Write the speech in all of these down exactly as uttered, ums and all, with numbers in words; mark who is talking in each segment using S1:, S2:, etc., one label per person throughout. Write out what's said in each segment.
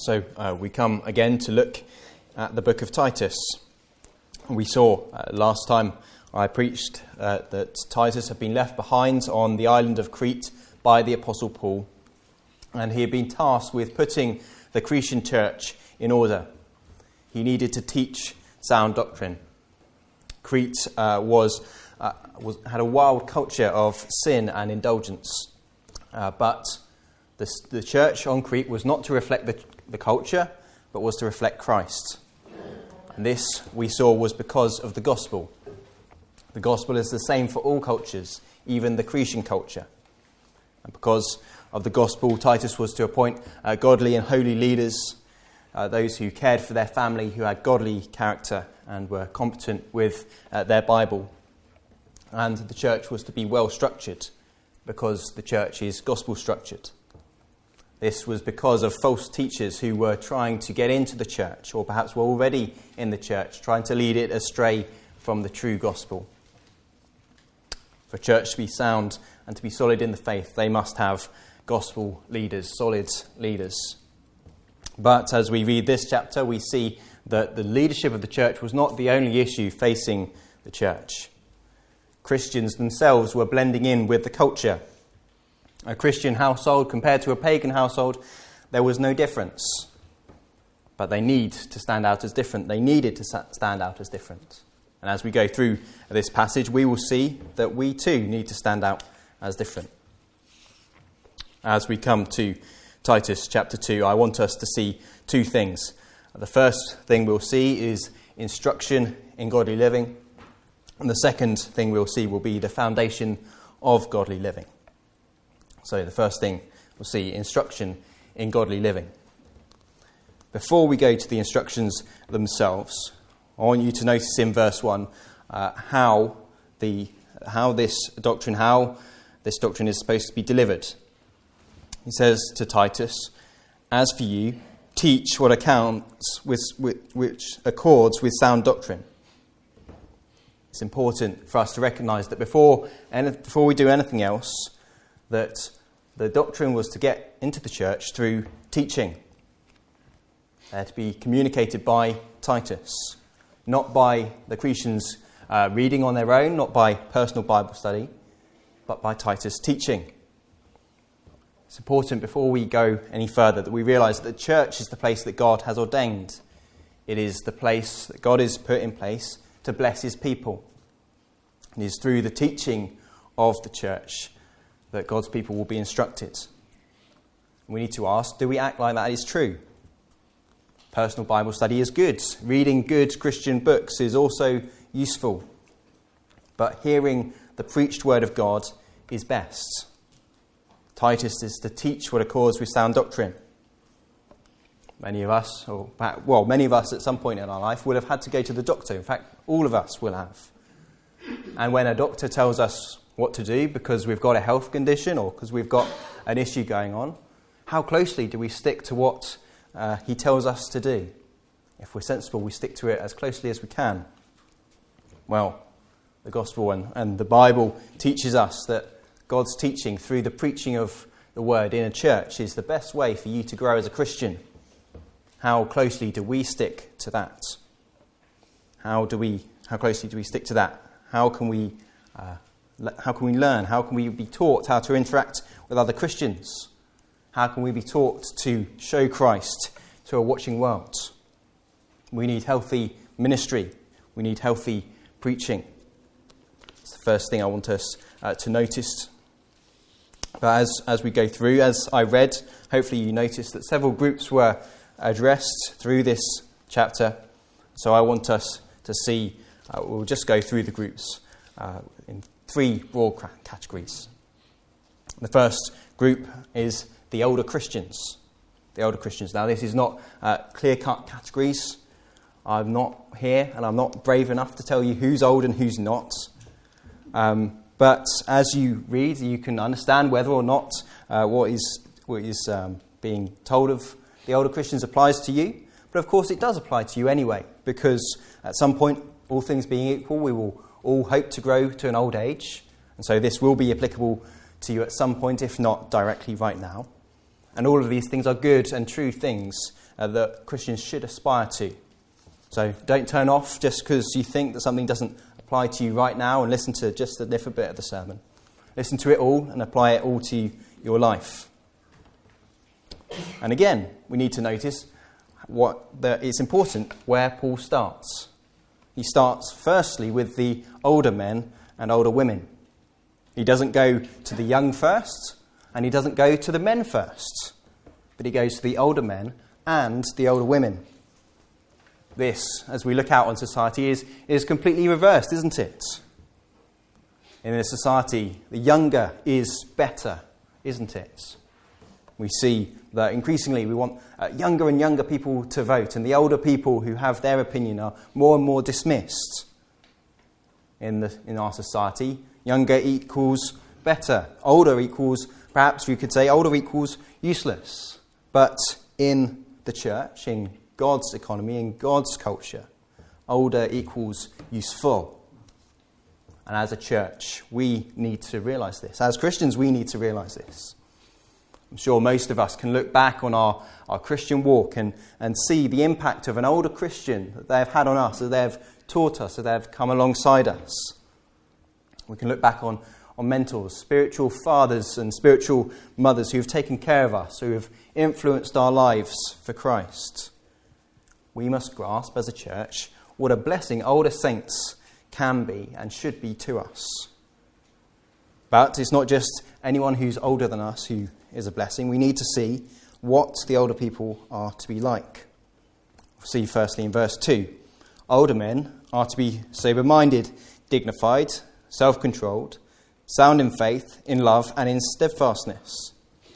S1: So uh, we come again to look at the book of Titus. We saw uh, last time I preached uh, that Titus had been left behind on the island of Crete by the Apostle Paul, and he had been tasked with putting the Cretan church in order. He needed to teach sound doctrine. Crete uh, was, uh, was had a wild culture of sin and indulgence, uh, but the, the church on Crete was not to reflect the, the culture, but was to reflect Christ. And this, we saw, was because of the gospel. The gospel is the same for all cultures, even the Cretan culture. And because of the gospel, Titus was to appoint uh, godly and holy leaders, uh, those who cared for their family, who had godly character and were competent with uh, their Bible. And the church was to be well structured, because the church is gospel structured. This was because of false teachers who were trying to get into the church, or perhaps were already in the church, trying to lead it astray from the true gospel. For a church to be sound and to be solid in the faith, they must have gospel leaders, solid leaders. But as we read this chapter, we see that the leadership of the church was not the only issue facing the church. Christians themselves were blending in with the culture. A Christian household compared to a pagan household, there was no difference. But they need to stand out as different. They needed to stand out as different. And as we go through this passage, we will see that we too need to stand out as different. As we come to Titus chapter two, I want us to see two things. The first thing we'll see is instruction in godly living. And the second thing we'll see will be the foundation of godly living. So the first thing we'll see, instruction in godly living. Before we go to the instructions themselves, I want you to notice in verse one uh, how the how this doctrine, how this doctrine is supposed to be delivered. He says to Titus, "As for you, teach what accounts with, with which accords with sound doctrine." It's important for us to recognise that before before we do anything else, that the doctrine was to get into the church through teaching. They're to be communicated by Titus, not by the Cretans uh, reading on their own, not by personal Bible study, but by Titus teaching. It's important before we go any further that we realise that the church is the place that God has ordained. It is the place that God has put in place to bless his people. It is through the teaching of the church that God's people will be instructed. We need to ask, do we act like that is true? Personal Bible study is good. Reading good Christian books is also useful. But hearing the preached word of God is best. Titus is to teach what accords with sound doctrine. Many of us, or well, many of us at some point in our life would have had to go to the doctor. In fact, all of us will have. And when a doctor tells us what to do because we've got a health condition or because we've got an issue going on, how closely do we stick to what uh, he tells us to do? If we're sensible, we stick to it as closely as we can. Well, the gospel and, and the Bible teaches us that God's teaching through the preaching of the word in a church is the best way for you to grow as a Christian. How closely do we stick to that? How do we? How closely do we stick to that? How can we? Uh, how can we learn? How can we be taught how to interact with other Christians? How can we be taught to show Christ to a watching world? We need healthy ministry. We need healthy preaching. It's the first thing I want us uh, to notice. But as, as we go through, as I read, hopefully you noticed that several groups were addressed through this chapter. So I want us to see, uh, we'll just go through the groups uh, in three broad categories. The first group is the older Christians. The older Christians. Now this is not uh, clear-cut categories. I'm not here and I'm not brave enough to tell you who's old and who's not. Um, but as you read, you can understand whether or not uh, what is what is um, being told of the older Christians applies to you. But of course it does apply to you anyway, because at some point, all things being equal, we will all hope to grow to an old age. And so this will be applicable to you at some point, if not directly right now. And all of these things are good and true things uh, that Christians should aspire to. So don't turn off just because you think that something doesn't apply to you right now and listen to just a little bit of the sermon. Listen to it all and apply it all to your life. And again, we need to notice what the, it's important where Paul starts. He starts firstly with the older men and older women. He doesn't go to the young first, and he doesn't go to the men first, but he goes to the older men and the older women. This, as we look out on society, is, is completely reversed, isn't it? In this society, the younger is better, isn't it? We see that increasingly we want uh, younger and younger people to vote, and the older people who have their opinion are more and more dismissed. In, the, in our society, younger equals better. Older equals, perhaps you could say, older equals useless. But in the church, in God's economy, in God's culture, older equals useful. And as a church, we need to realise this. As Christians, we need to realise this. I'm sure most of us can look back on our, our Christian walk and, and see the impact of an older Christian that they have had on us, that they have taught us, that they have come alongside us. We can look back on, on mentors, spiritual fathers and spiritual mothers who have taken care of us, who have influenced our lives for Christ. We must grasp as a church what a blessing older saints can be and should be to us. But it's not just anyone who's older than us who is a blessing. We need to see what the older people are to be like. We'll see firstly in verse two. Older men are to be sober-minded, dignified, self-controlled, sound in faith, in love, and in steadfastness.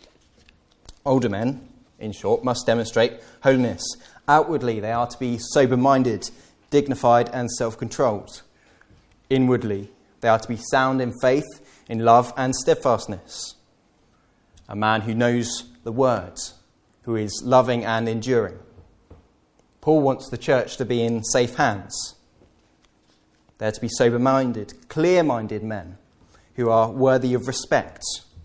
S1: Older men, in short, must demonstrate holiness. Outwardly, they are to be sober-minded, dignified, and self-controlled. Inwardly, they are to be sound in faith, in love, and steadfastness. A man who knows the word, who is loving and enduring. Paul wants the church to be in safe hands. They're to be sober-minded, clear-minded men who are worthy of respect.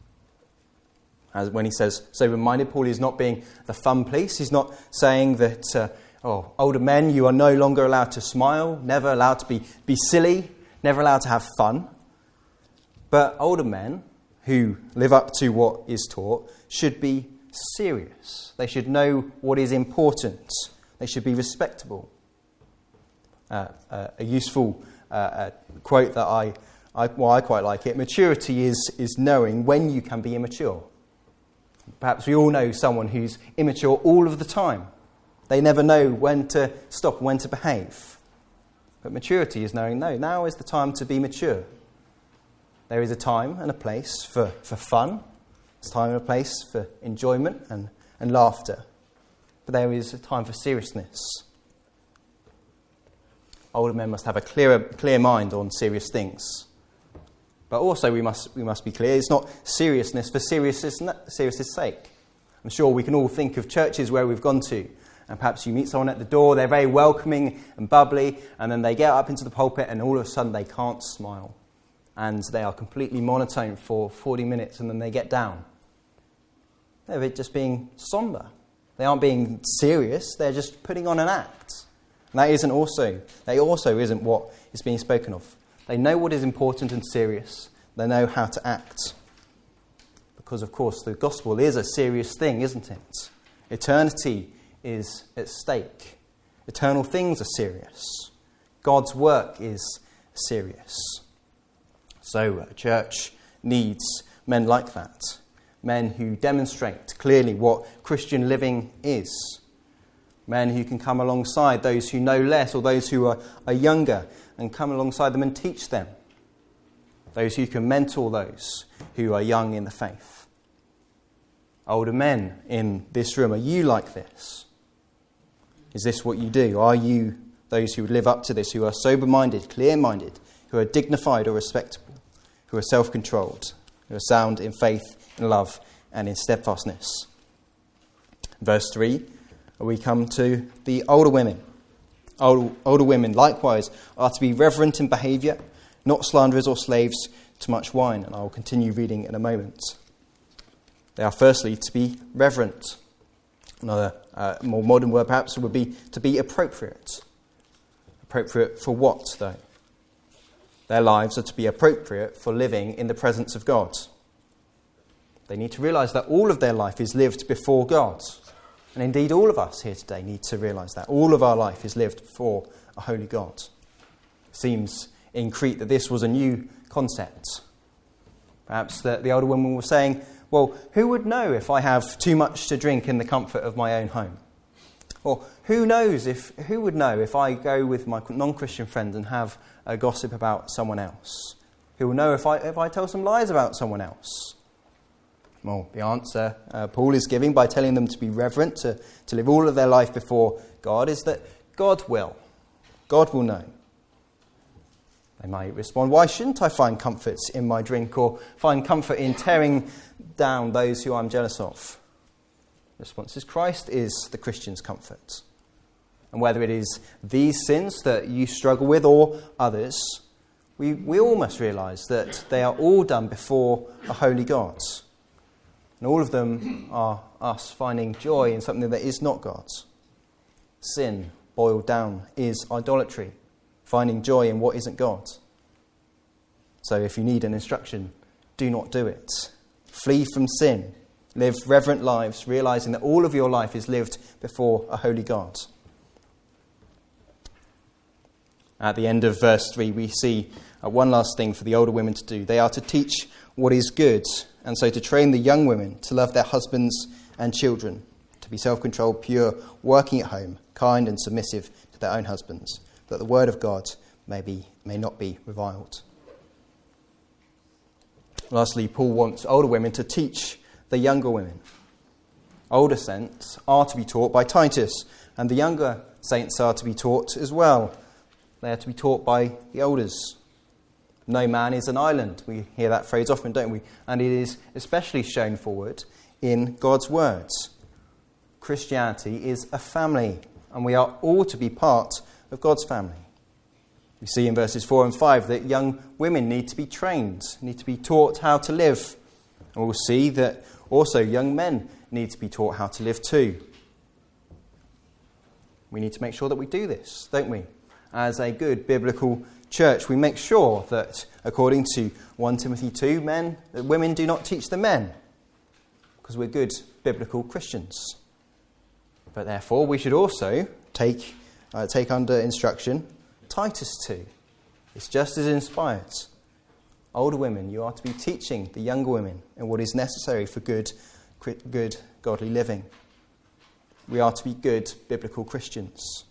S1: As when he says sober-minded, Paul is not being the fun police. He's not saying that, uh, oh, older men, you are no longer allowed to smile, never allowed to be, be silly, never allowed to have fun. But older men who live up to what is taught should be serious. They should know what is important. They should be respectable. Uh, uh, a useful uh, uh, quote that I, I, well, I quite like it. Maturity is, is knowing when you can be immature. Perhaps we all know someone who's immature all of the time. They never know when to stop, when to behave. But maturity is knowing, no, now is the time to be mature. There is a time and a place for, for fun. There's a time and a place for enjoyment and, and laughter. But there is a time for seriousness. Older men must have a clear, clear mind on serious things. But also we must we must be clear, it's not seriousness for seriousness, seriousness' sake. I'm sure we can all think of churches where we've gone to, and perhaps you meet someone at the door, they're very welcoming and bubbly, and then they get up into the pulpit and all of a sudden they can't smile. And they are completely monotone for forty minutes and then they get down. They're just being somber. They aren't being serious, they're just putting on an act. And that isn't also, that also isn't what is being spoken of. They know what is important and serious. They know how to act. Because, of course, the gospel is a serious thing, isn't it? Eternity is at stake. Eternal things are serious. God's work is serious. So a church needs men like that. Men who demonstrate clearly what Christian living is. Men who can come alongside those who know less or those who are, are younger and come alongside them and teach them. Those who can mentor those who are young in the faith. Older men in this room, are you like this? Is this what you do? Are you those who live up to this, who are sober-minded, clear-minded, who are dignified or respectable, who are self-controlled, who are sound in faith, in love, and in steadfastness? Verse three, we come to the older women. Older, older women, likewise, are to be reverent in behaviour, not slanderers or slaves to much wine. And I will continue reading in a moment. They are firstly to be reverent. Another uh, more modern word perhaps would be to be appropriate. Appropriate for what, though? Their lives are to be appropriate for living in the presence of God. They need to realise that all of their life is lived before God. And indeed all of us here today need to realise that. All of our life is lived before a holy God. It seems in Crete that this was a new concept. Perhaps the, the older women were saying, well, who would know if I have too much to drink in the comfort of my own home? Or who knows if who would know if I go with my non-Christian friends and have a gossip about someone else? Who will know if I if I tell some lies about someone else? Well, the answer uh, Paul is giving by telling them to be reverent, to, to live all of their life before God, is that God will. God will know. They might respond, why shouldn't I find comfort in my drink or find comfort in tearing down those who I'm jealous of? The response is Christ is the Christian's comfort. And whether it is these sins that you struggle with or others, we, we all must realise that they are all done before a holy God. And all of them are us finding joy in something that is not God's. Sin, boiled down, is idolatry. Finding joy in what isn't God. So if you need an instruction, do not do it. Flee from sin. Live reverent lives, realising that all of your life is lived before a holy God. At the end of verse three, we see uh, one last thing for the older women to do. They are to teach what is good, and so to train the young women to love their husbands and children, to be self-controlled, pure, working at home, kind and submissive to their own husbands, that the word of God may be may not be reviled. Lastly, Paul wants older women to teach the younger women. Older saints are to be taught by Titus, and the younger saints are to be taught as well. They are to be taught by the elders. No man is an island. We hear that phrase often, don't we? And it is especially shown forward in God's words. Christianity is a family, and we are all to be part of God's family. We see in verses four and five that young women need to be trained, need to be taught how to live. And we'll see that also young men need to be taught how to live too. We need to make sure that we do this, don't we? As a good biblical church, we make sure that, according to First Timothy two, men, that women do not teach the men, because we're good biblical Christians. But therefore, we should also take uh, take under instruction Titus two. It's just as inspired. Older women, you are to be teaching the younger women in what is necessary for good, good godly living. We are to be good biblical Christians.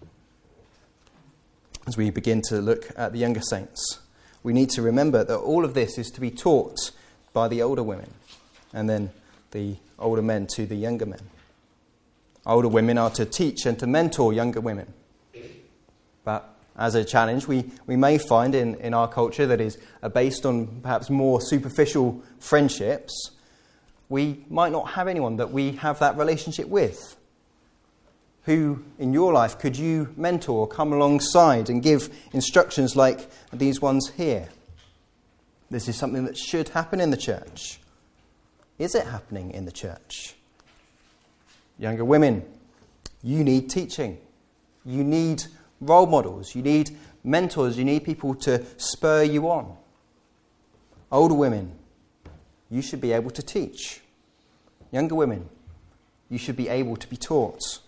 S1: As we begin to look at the younger saints, we need to remember that all of this is to be taught by the older women, and then the older men to the younger men. Older women are to teach and to mentor younger women. But as a challenge, we, we may find in, in our culture that is uh, based on perhaps more superficial friendships, we might not have anyone that we have that relationship with. Who in your life could you mentor or come alongside and give instructions like these ones here? This is something that should happen in the church. Is it happening in the church? Younger women, you need teaching. You need role models. You need mentors. You need people to spur you on. Older women, you should be able to teach. Younger women, you should be able to be taught.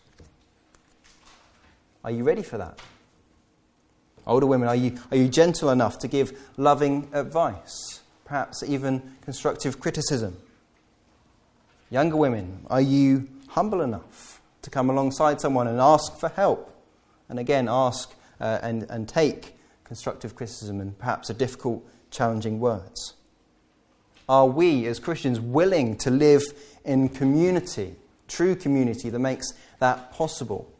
S1: Are you ready for that? Older women, are you, are you gentle enough to give loving advice? Perhaps even constructive criticism? Younger women, are you humble enough to come alongside someone and ask for help? And again, ask uh, and, and take constructive criticism and perhaps a difficult, challenging words? Are we as Christians willing to live in community, true community that makes that possible?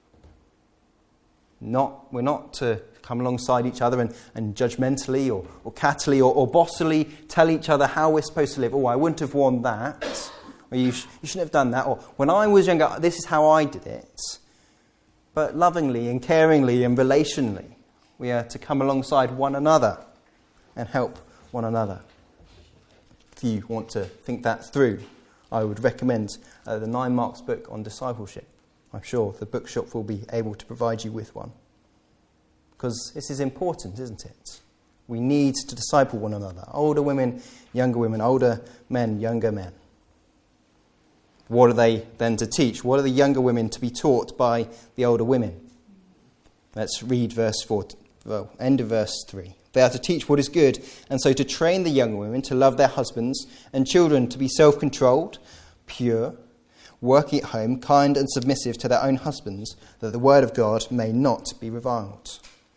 S1: Not, we're not to come alongside each other and, and judgmentally or, or cattily or, or bossily tell each other how we're supposed to live. Oh, I wouldn't have worn that. Or you, sh- you shouldn't have done that. Or when I was younger, this is how I did it. But lovingly and caringly and relationally, we are to come alongside one another and help one another. If you want to think that through, I would recommend uh, the Nine Marks book on discipleship. I'm sure the bookshop will be able to provide you with one. Because this is important, isn't it? We need to disciple one another. Older women, younger women, older men, younger men. What are they then to teach? What are the younger women to be taught by the older women? Let's read verse four, well, end of verse three. They are to teach what is good, and so to train the younger women to love their husbands, and children to be self-controlled, pure, working at home, kind and submissive to their own husbands, that the word of God may not be reviled.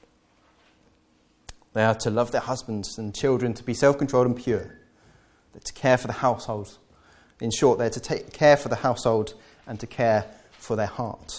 S1: They are to love their husbands and children, to be self-controlled and pure. They're to care for the household. In short, they're to take care for the household and to care for their heart.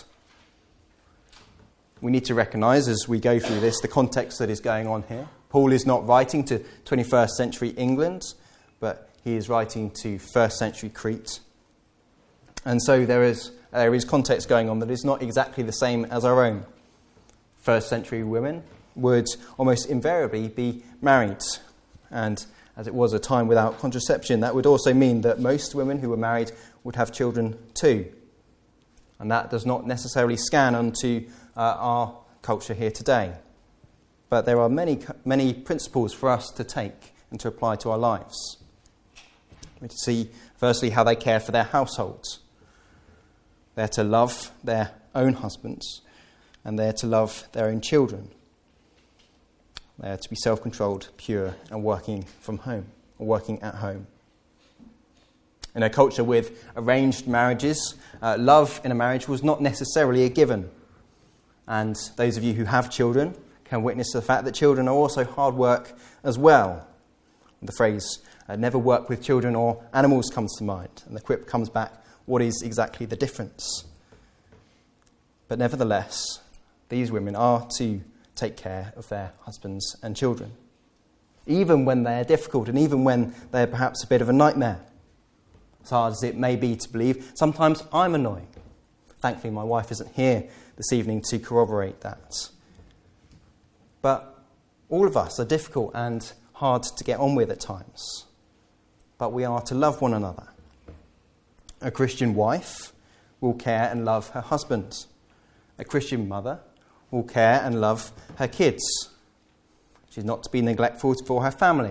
S1: We need to recognise as we go through this the context that is going on here. Paul is not writing to twenty-first century England, but he is writing to first century Crete. And so there is, there is context going on that is not exactly the same as our own. First century women would almost invariably be married. And as it was a time without contraception, that would also mean that most women who were married would have children too. And that does not necessarily scan onto uh, our culture here today. But there are many, many principles for us to take and to apply to our lives. We see, firstly, how they care for their households. They're to love their own husbands, and they're to love their own children. They are to be self-controlled, pure, and working from home, or working at home. In a culture with arranged marriages, uh, love in a marriage was not necessarily a given. And those of you who have children can witness the fact that children are also hard work as well. The phrase, uh, never work with children or animals, comes to mind. And the quip comes back, what is exactly the difference? But nevertheless, these women are to take care of their husbands and children, even when they are difficult and even when they are perhaps a bit of a nightmare. As hard as it may be to believe, sometimes I'm annoying. Thankfully, my wife isn't here this evening to corroborate that. But all of us are difficult and hard to get on with at times. But we are to love one another. A Christian wife will care and love her husband. A Christian mother will care and love her kids. She's not to be neglectful for her family.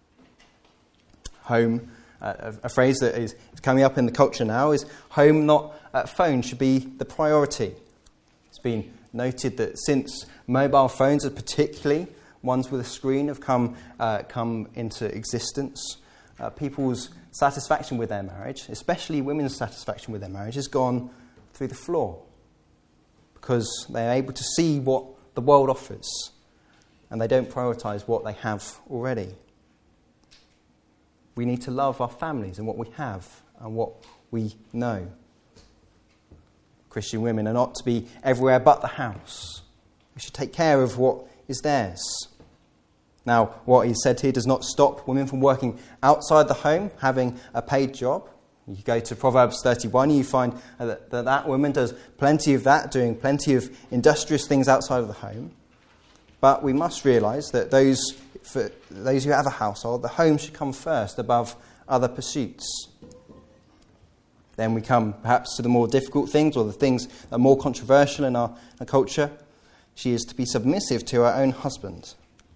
S1: Home, uh, a, a phrase that is coming up in the culture now, is home, not uh, phone, should be the priority. It's been noted that since mobile phones, and particularly ones with a screen, have come uh, come into existence, uh, people's satisfaction with their marriage, especially women's satisfaction with their marriage, has gone through the floor. Because they are able to see what the world offers, and they don't prioritise what they have already. We need to love our families and what we have and what we know. Christian women are not to be everywhere but the house. We should take care of what is theirs. Now, what is said here does not stop women from working outside the home, having a paid job. You go to Proverbs thirty-one, you find that, that that woman does plenty of that, doing plenty of industrious things outside of the home. But we must realise that those, for those who have a household, the home should come first above other pursuits. Then we come perhaps to the more difficult things, or the things that are more controversial in our, our culture. She is to be submissive to her own husband.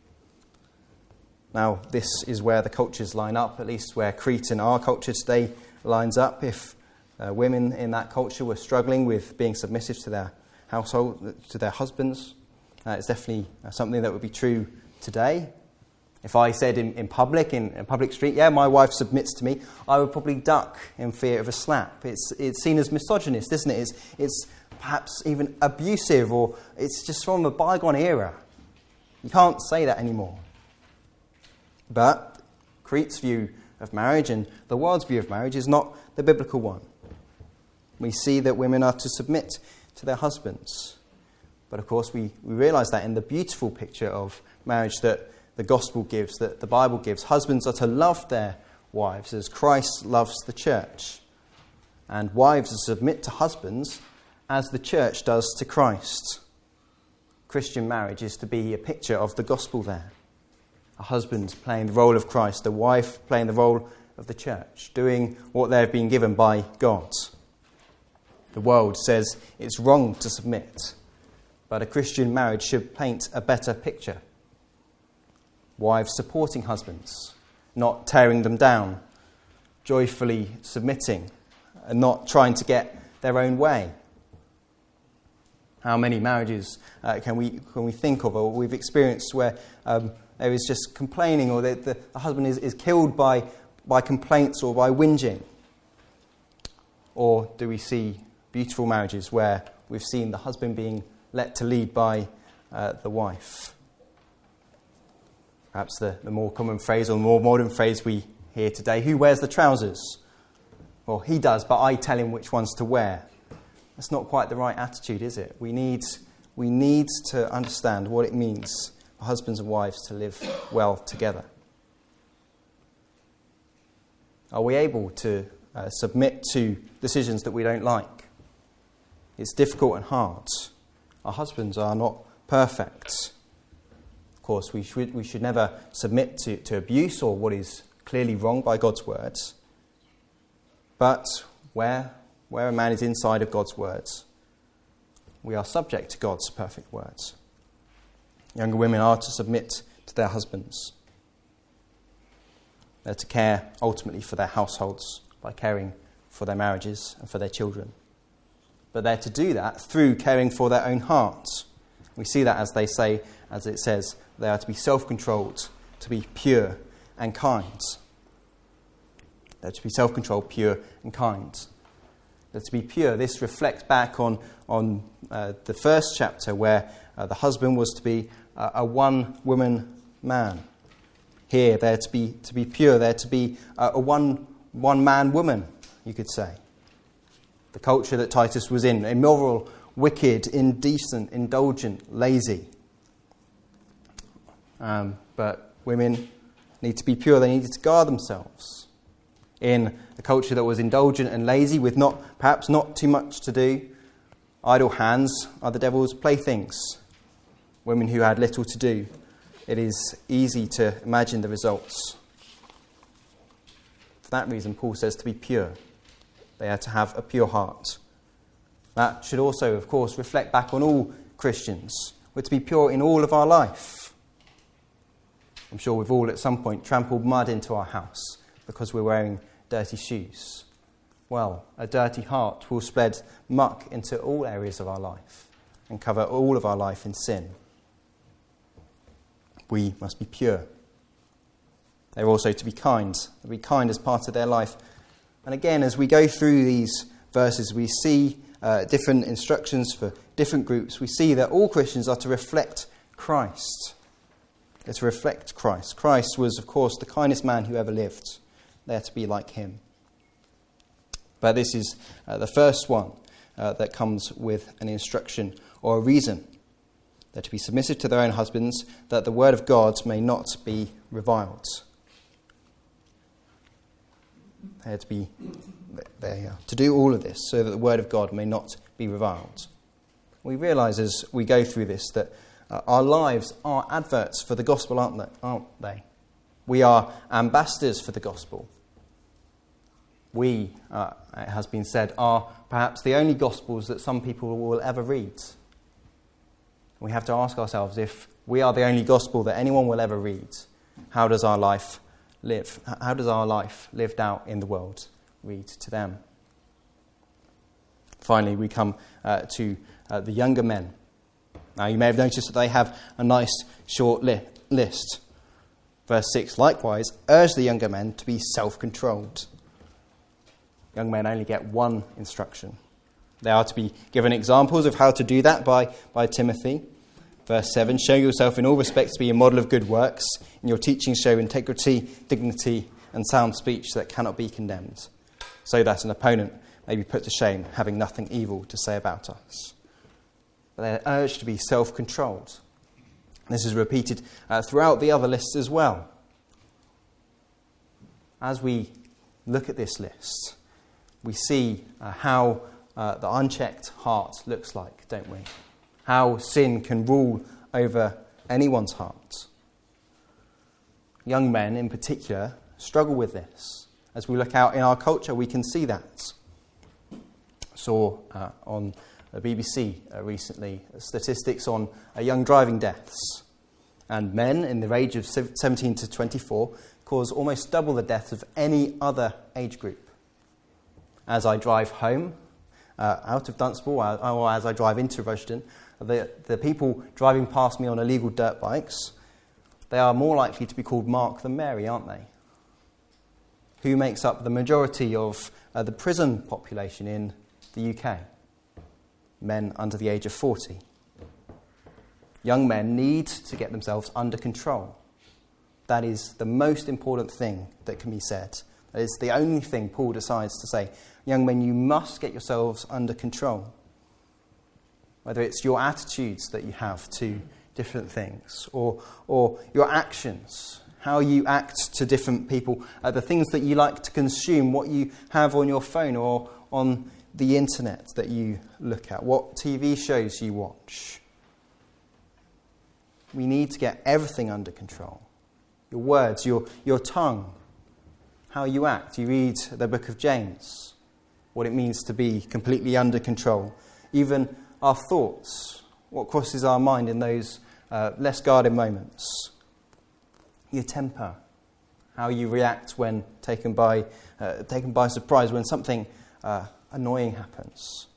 S1: Now, this is where the cultures line up, at least where Crete in our culture today lines up. If uh, women in that culture were struggling with being submissive to their household, to their husbands, uh, it's definitely uh, something that would be true today. If I said in, in public, in a public street, yeah, my wife submits to me, I would probably duck in fear of a slap. It's it's seen as misogynist, isn't it? It's, it's perhaps even abusive, or it's just from a bygone era. You can't say that anymore. But Crete's view of marriage and the world's view of marriage is not the biblical one. We see that women are to submit to their husbands. But of course we, we realise that in the beautiful picture of marriage that the gospel gives, that the Bible gives. Husbands are to love their wives as Christ loves the church. And wives are to submit to husbands as the church does to Christ. Christian marriage is to be a picture of the gospel there. A husband playing the role of Christ, a wife playing the role of the church, doing what they've been given by God. The world says it's wrong to submit, but a Christian marriage should paint a better picture. Wives supporting husbands, not tearing them down, joyfully submitting, and not trying to get their own way. How many marriages uh, can we can we think of, or we've experienced, where um, there is just complaining, or the, the, the husband is, is killed by, by complaints or by whinging? Or do we see beautiful marriages where we've seen the husband being let to lead by uh, the wife? Perhaps the, the more common phrase, or the more modern phrase we hear today, who wears the trousers? Well, he does, but I tell him which ones to wear. That's not quite the right attitude, is it? We need, we need to understand what it means for husbands and wives to live well together. Are we able to uh, submit to decisions that we don't like? It's difficult and hard. Our husbands are not perfect. Of course, we should, we should never submit to, to abuse or what is clearly wrong by God's words. But where, where a man is inside of God's words, we are subject to God's perfect words. Younger women are to submit to their husbands. They're to care ultimately for their households by caring for their marriages and for their children. But they're to do that through caring for their own hearts. We see that as they say, as it says, they are to be self-controlled, to be pure and kind. They're to be self-controlled, pure and kind. They're to be pure. This reflects back on, on uh, the first chapter where uh, the husband was to be uh, a one-woman man. Here, they're to be, to be pure. They're to be uh, a one, one-man woman, you could say. The culture that Titus was in, immoral, wicked, indecent, indulgent, lazy. Um, but women need to be pure. They needed to guard themselves. In a culture that was indulgent and lazy, with not perhaps not too much to do, idle hands are the devil's playthings. Women who had little to do, it is easy to imagine the results. For that reason, Paul says to be pure. They are to have a pure heart. That should also, of course, reflect back on all Christians. We're to be pure in all of our life. I'm sure we've all at some point trampled mud into our house because we're wearing dirty shoes. Well, a dirty heart will spread muck into all areas of our life and cover all of our life in sin. We must be pure. They're also to be kind. To be kind as part of their life. And again, as we go through these verses, we see uh, different instructions for different groups. We see that all Christians are to reflect Christ. They're to reflect Christ. Christ was, of course, the kindest man who ever lived. They're to be like him. But this is uh, the first one uh, that comes with an instruction or a reason. They're to be submissive to their own husbands, that the word of God may not be reviled. They're to be they are to do all of this so that the word of God may not be reviled. We realise as we go through this that uh, our lives are adverts for the gospel, aren't they? Aren't they? We are ambassadors for the gospel. We, uh, it has been said, are perhaps the only gospels that some people will ever read. We have to ask ourselves, if we are the only gospel that anyone will ever read, how does our life live? How does our life lived out in the world read to them? Finally, we come uh, to uh, the younger men. Now, you may have noticed that they have a nice short li- list. Verse six, likewise, urge the younger men to be self-controlled. Young men only get one instruction. They are to be given examples of how to do that by, by Timothy. Verse seven, show yourself in all respects to be a model of good works. In your teaching show integrity, dignity, and sound speech that cannot be condemned, so that an opponent may be put to shame, having nothing evil to say about us. But they're urged to be self-controlled. This is repeated uh, throughout the other lists as well. As we look at this list, we see uh, how uh, the unchecked heart looks like, don't we? How sin can rule over anyone's heart. Young men in particular struggle with this. as we look out in our culture, we can see that. Saw uh, on the B B C uh, recently statistics on uh, young driving deaths. And men in the age of seventeen to twenty-four cause almost double the deaths of any other age group. As I drive home uh, out of Dunstable, or as I drive into Rushden, the, the people driving past me on illegal dirt bikes, they are more likely to be called Mark than Mary, aren't they? Who makes up the majority of uh, the prison population in the U K? Men under the age of forty. Young men need to get themselves under control. That is the most important thing that can be said. That is the only thing Paul decides to say. Young men, you must get yourselves under control. Whether it's your attitudes that you have to different things, or or your actions, how you act to different people, uh, the things that you like to consume, what you have on your phone or on the internet that you look at, what T V shows you watch. We need to get everything under control. Your words, your, your tongue, how you act. You read the book of James, what it means to be completely under control. Even our thoughts, what crosses our mind in those uh, less guarded moments. Your temper, how you react when taken by, uh, taken by surprise, when something uh, annoying happens.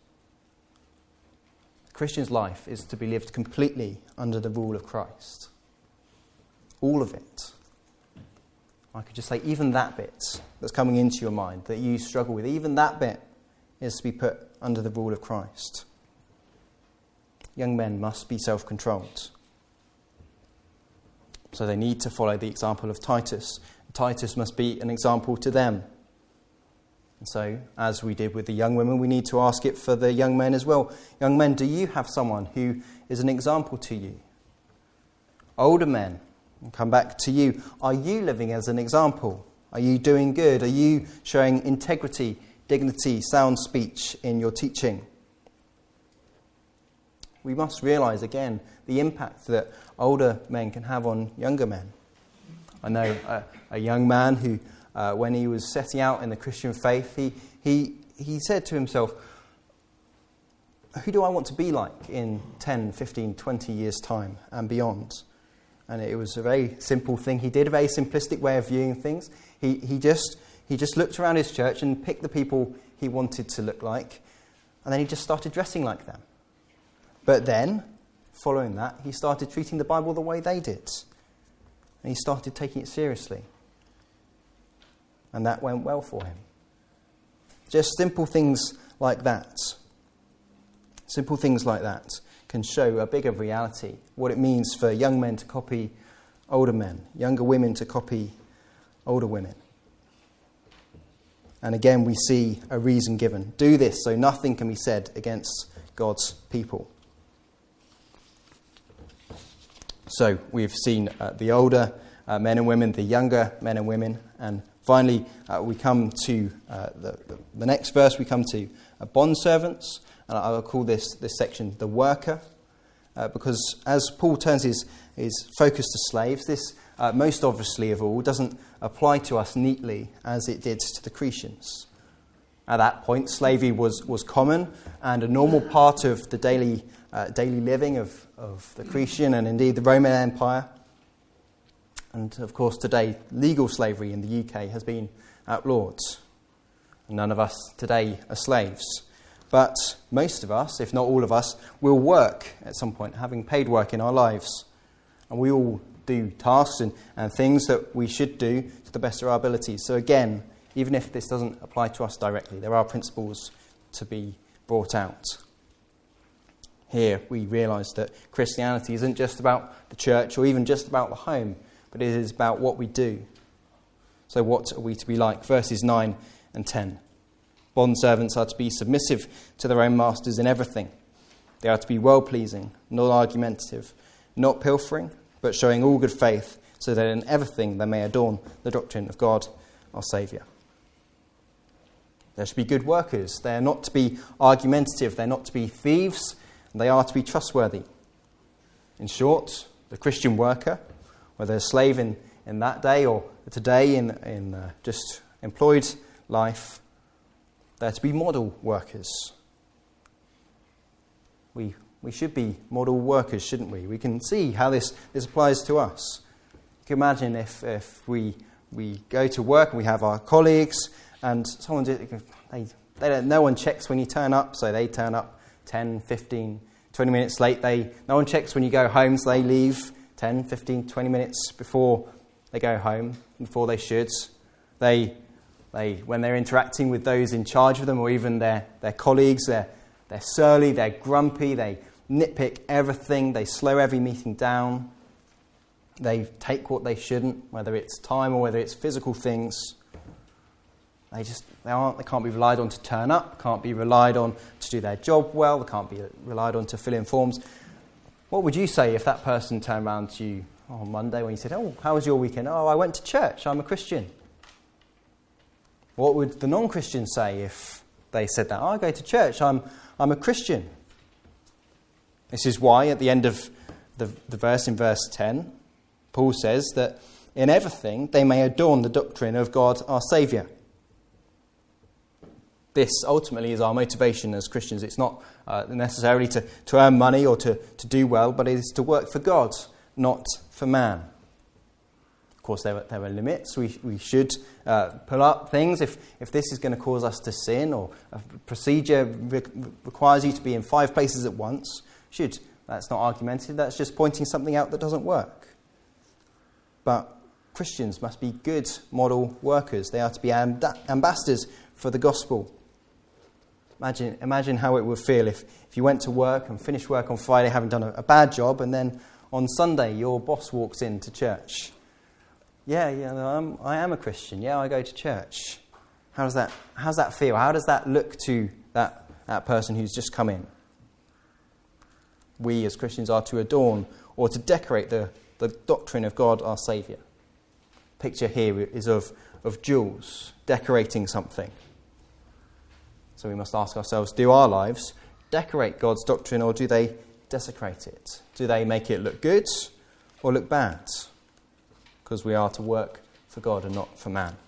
S1: A Christian's life is to be lived completely under the rule of Christ. All of it. I could just say even that bit that's coming into your mind that you struggle with, even that bit is to be put under the rule of Christ. Young men must be self-controlled. So they need to follow the example of Titus. Titus must be an example to them. And so, as we did with the young women, we need to ask it for the young men as well. Young men, do you have someone who is an example to you? Older men, I'll come back to you. Are you living as an example? Are you doing good? Are you showing integrity, dignity, sound speech in your teaching? We must realise again the impact that older men can have on younger men. I know a, a young man who, uh, when he was setting out in the Christian faith, he, he, he said to himself, who do I want to be like in ten, fifteen, twenty years' time and beyond? And it was a very simple thing he did, a very simplistic way of viewing things. He, he, just, he just looked around his church and picked the people he wanted to look like, and then he just started dressing like them. But then, following that, he started treating the Bible the way they did. And he started taking it seriously. And that went well for him. Just simple things like that. Simple things like that can show a bigger reality, what it means for young men to copy older men, younger women to copy older women. And again, we see a reason given. Do this so nothing can be said against God's people. So we've seen uh, the older uh, men and women, the younger men and women, and finally uh, we come to uh, the, the, the next verse, we come to uh, bondservants, and I will call this, this section the worker, uh, because as Paul turns his, his focus to slaves, this uh, most obviously of all doesn't apply to us neatly as it did to the Cretians. At that point, slavery was, was common and a normal part of the daily uh, daily living of, of the Cretan and indeed the Roman Empire. And of course today, legal slavery in the U K has been outlawed. None of us today are slaves. But most of us, if not all of us, will work at some point, having paid work in our lives. And we all do tasks and, and things that we should do to the best of our abilities. So again, even if this doesn't apply to us directly, there are principles to be brought out. Here we realise that Christianity isn't just about the church or even just about the home, but it is about what we do. So what are we to be like? Verses nine and ten. Bondservants are to be submissive to their own masters in everything. They are to be well-pleasing, not argumentative, not pilfering, but showing all good faith, so that in everything they may adorn the doctrine of God, our Saviour. There should be good workers. They are not to be argumentative. They are not to be thieves. They are to be trustworthy. In short, the Christian worker, whether a slave in, in that day or today in, in uh, just employed life, they're to be model workers. We we should be model workers, shouldn't we? We can see how this, this applies to us. You can imagine if, if we we go to work and we have our colleagues and someone just, they, they don't, no one checks when you turn up, so they turn up ten, fifteen, twenty minutes late. They no one checks when you go home, so they leave ten, fifteen, twenty minutes before they go home, before they should. They they when they're interacting with those in charge of them or even their, their colleagues, they're they're surly, they're grumpy, they nitpick everything, they slow every meeting down. They take what they shouldn't, whether it's time or whether it's physical things. They just they aren't. They can't be relied on to turn up. Can't be relied on to do their job well. They can't be relied on to fill in forms. What would you say if that person turned around to you on Monday when you said, "Oh, how was your weekend?" "Oh, I went to church. I'm a Christian." What would the non-Christian say if they said that? "Oh, I go to church. I'm I'm a Christian." This is why at the end of the, the verse in verse ten, Paul says that in everything they may adorn the doctrine of God our Saviour. This ultimately is our motivation as Christians. It's not uh, necessarily to, to earn money or to, to do well, but it is to work for God, not for man. Of course, there are, there are limits. We we should uh, pull up things if, if this is going to cause us to sin, or a procedure re- requires you to be in five places at once. Should. That's not argumentative. That's just pointing something out that doesn't work. But Christians must be good model workers. They are to be amb- ambassadors for the gospel. Imagine, imagine how it would feel if, if you went to work and finished work on Friday having done a, a bad job, and then on Sunday your boss walks into church. Yeah, yeah, I'm, I am a Christian. Yeah, I go to church. How does that? How does that feel? How does that look to that, that person who's just come in? We as Christians are to adorn or to decorate the, the doctrine of God our Saviour. Picture here is of, of jewels decorating something. So we must ask ourselves, do our lives decorate God's doctrine, or do they desecrate it? Do they make it look good or look bad? Because we are to work for God and not for man.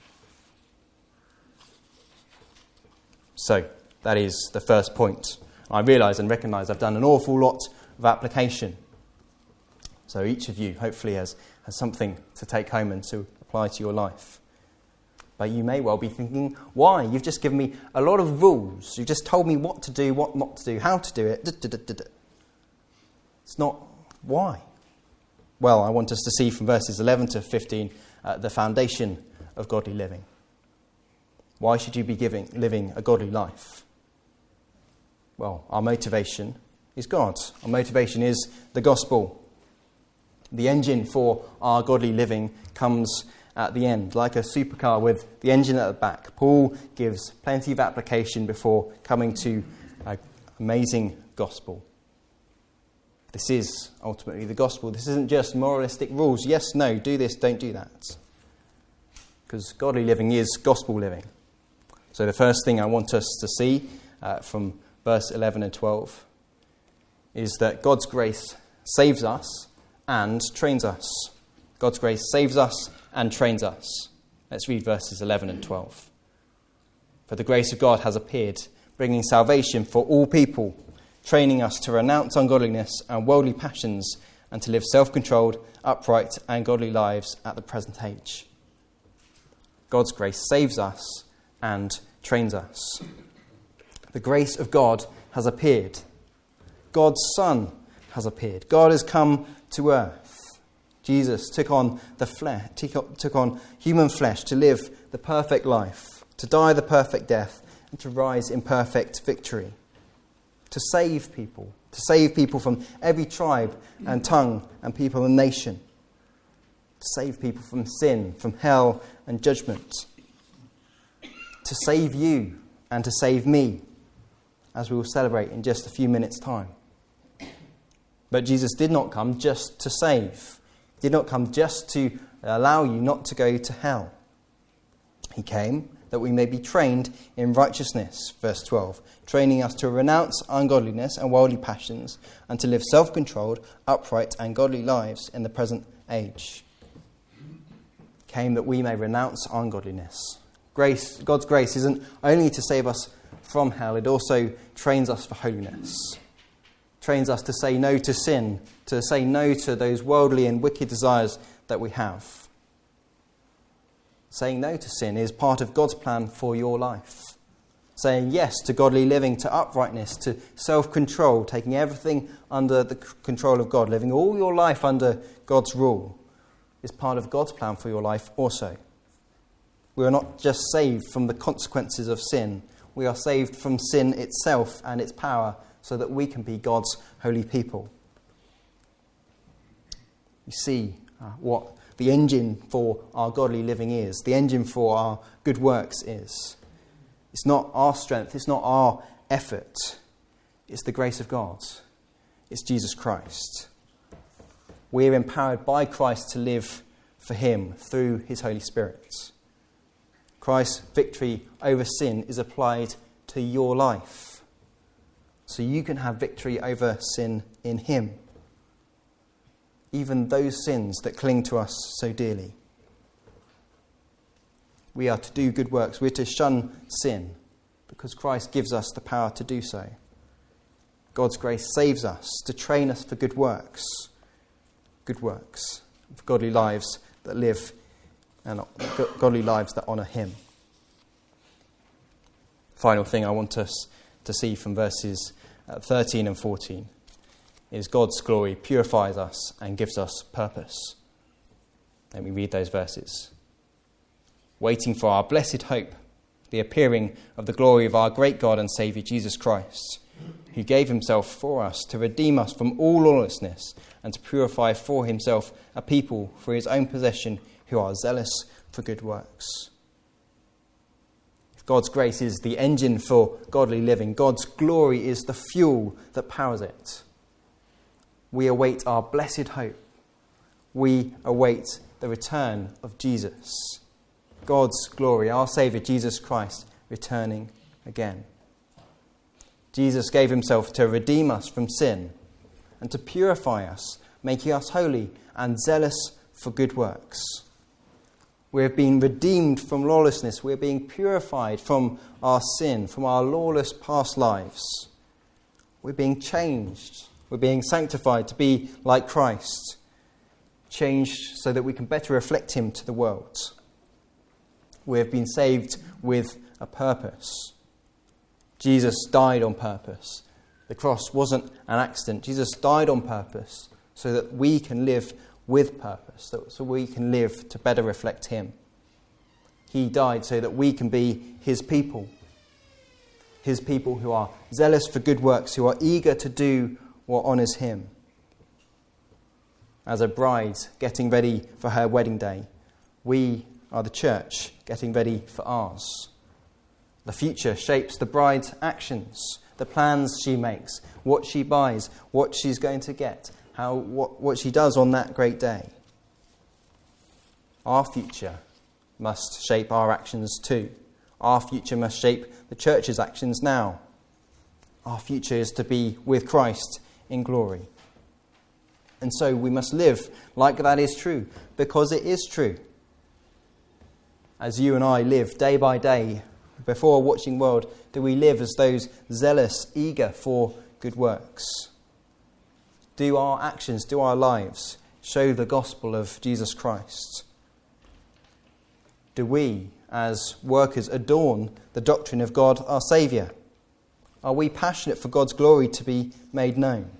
S1: So that is the first point. I realise and recognise I've done an awful lot of application. So each of you hopefully has, has something to take home and to apply to your life. But you may well be thinking, why? You've just given me a lot of rules. You've just told me what to do, what not to do, how to do it. It's not why. Well, I want us to see from verses eleven to fifteen uh, the foundation of godly living. Why should you be giving, living a godly life? Well, our motivation is God. Our motivation is the gospel. The engine for our godly living comes at the end, like a supercar with the engine at the back. Paul gives plenty of application before coming to an amazing gospel. This is ultimately the gospel. This isn't just moralistic rules. Yes, no, do this, don't do that. Because godly living is gospel living. So the first thing I want us to see uh, from verse eleven and twelve is that God's grace saves us and trains us. God's grace saves us and trains us. Let's read verses eleven and twelve. For the grace of God has appeared, bringing salvation for all people, training us to renounce ungodliness and worldly passions, and to live self-controlled, upright, and godly lives at the present age. God's grace saves us and trains us. The grace of God has appeared. God's Son has appeared. God has come to earth. Jesus took on the flesh, took on human flesh to live the perfect life, to die the perfect death, and to rise in perfect victory. To save people, to save people from every tribe and tongue and people and nation. To save people from sin, from hell and judgment. To save you and to save me, as we will celebrate in just a few minutes' time. But Jesus did not come just to save. He did not come just to allow you not to go to hell. He came that we may be trained in righteousness, verse twelve, training us to renounce ungodliness and worldly passions, and to live self-controlled, upright, and godly lives in the present age. Came that we may renounce ungodliness. Grace, God's grace isn't only to save us from hell, it also trains us for holiness. Trains us to say no to sin, to say no to those worldly and wicked desires that we have. Saying no to sin is part of God's plan for your life. Saying yes to godly living, to uprightness, to self-control, taking everything under the control of God, living all your life under God's rule, is part of God's plan for your life also. We are not just saved from the consequences of sin, we are saved from sin itself and its power so that we can be God's holy people. You see uh, what the engine for our godly living is, the engine for our good works is. It's not our strength, it's not our effort, it's the grace of God. It's Jesus Christ. We're empowered by Christ to live for him through his Holy Spirit. Christ's victory over sin is applied to your life, so you can have victory over sin in him, even those sins that cling to us so dearly. We are to do good works, we're to shun sin, because Christ gives us the power to do so. God's grace saves us to train us for good works, good works, for godly lives that live and godly lives that honour him. Final thing I want us to see from verses thirteen and fourteen is God's glory purifies us and gives us purpose. Let me read those verses. Waiting for our blessed hope, the appearing of the glory of our great God and Saviour Jesus Christ, who gave himself for us to redeem us from all lawlessness and to purify for himself a people for his own possession who are zealous for good works. If God's grace is the engine for godly living, God's glory is the fuel that powers it. We await our blessed hope. We await the return of Jesus. God's glory, our Saviour Jesus Christ, returning again. Jesus gave himself to redeem us from sin and to purify us, making us holy and zealous for good works. We have been redeemed from lawlessness. We are being purified from our sin, from our lawless past lives. We're being changed. We're being sanctified to be like Christ. Changed so that we can better reflect him to the world. We have been saved with a purpose. Jesus died on purpose. The cross wasn't an accident. Jesus died on purpose so that we can live with purpose, so we can live to better reflect him. He died so that we can be his people. His people who are zealous for good works, who are eager to do what honours him. As a bride getting ready for her wedding day, we are the church getting ready for ours. The future shapes the bride's actions, the plans she makes, what she buys, what she's going to get, how what, what she does on that great day. Our future must shape our actions too. Our future must shape the church's actions now. Our future is to be with Christ in glory. And so we must live like that is true, because it is true. As you and I live day by day before a watching world, do we live as those zealous, eager for good works? Do our actions, do our lives show the gospel of Jesus Christ? Do we, as workers, adorn the doctrine of God our Saviour? Are we passionate for God's glory to be made known?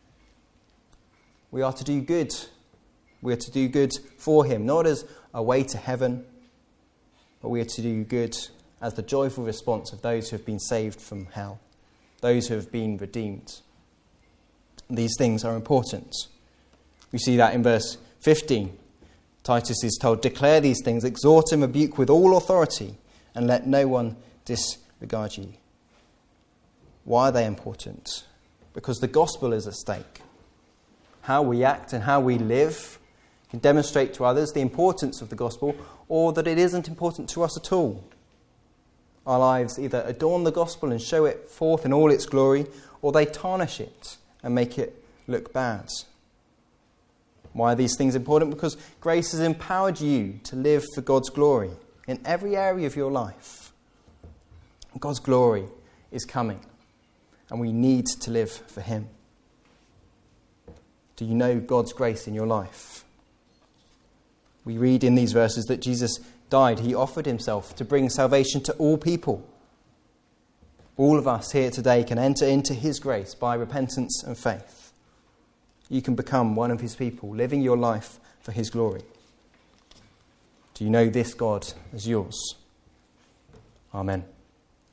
S1: We are to do good. We are to do good for him, not as a way to heaven, but we are to do good as the joyful response of those who have been saved from hell, those who have been redeemed. These things are important. We see that in verse fifteen. Titus is told, declare these things, exhort and rebuke with all authority, and let no one disregard you. Why are they important? Because the gospel is at stake. How we act and how we live can demonstrate to others the importance of the gospel, or that it isn't important to us at all. Our lives either adorn the gospel and show it forth in all its glory, or they tarnish it and make it look bad. Why are these things important? Because grace has empowered you to live for God's glory. in every area of your life. God's glory is coming, and we need to live for him. Do you know God's grace in your life? We read in these verses that Jesus died. He offered himself to bring salvation to all people. All of us here today can enter into his grace by repentance and faith. You can become one of his people, living your life for his glory. Do you know this God as yours? Amen.